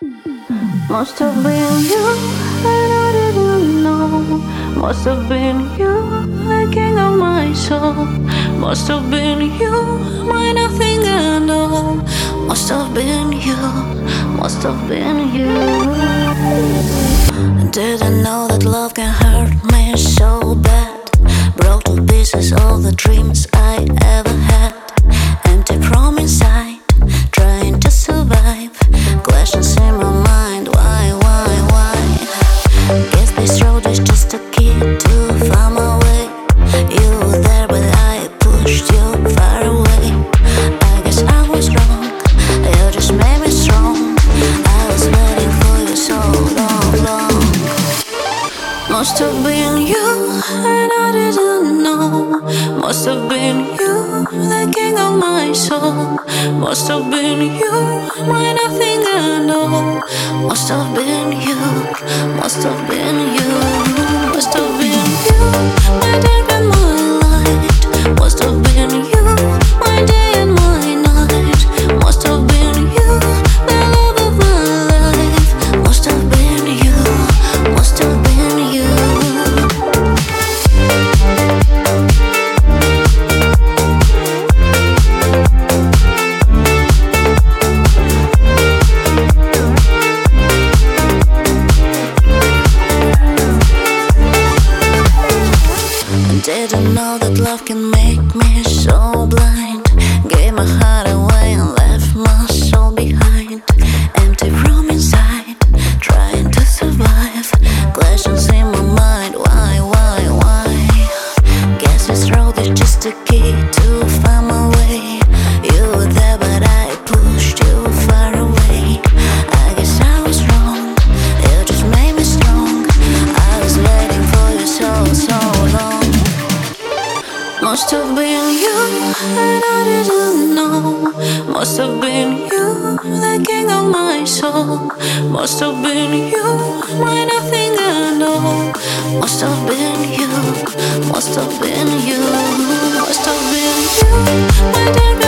Must have been you, and I didn't know. Must have been you, the king of my soul. Must have been you, my nothing and all. Must have been you, must have been you. Didn't know that love can hurt me so bad. Broke to pieces all the dreams I ever had. Empty from inside, trying to survive. Questions in my mind, why? Guess this road is just a key to find my way. You were there but I pushed you far away. I guess I was wrong, you just made me strong. I was waiting for you so long. Must have been you, and I didn't know. Must have been you, the king of my soul. Must have been you, my nothing and all. Must have been you, must have been you. Must have been you, my dark and my light. Must have been you, my day and my night. Must have been you, the love of my life. Must have been you, must have been you. Didn't know that love can make me so blind. Gave my heart away and left my soul behind. Empty from inside, trying to survive. Questions in my mind, why? Guess this road is just a key to find my way. You were there but I pushed you far away. I guess I was wrong, you just made me strong. I was waiting for you so long. Must have been you, and I didn't know. Must have been you, the king of my soul. Must have been you, my nothing and all. Must have been you, must have been you. Must have been you, my dark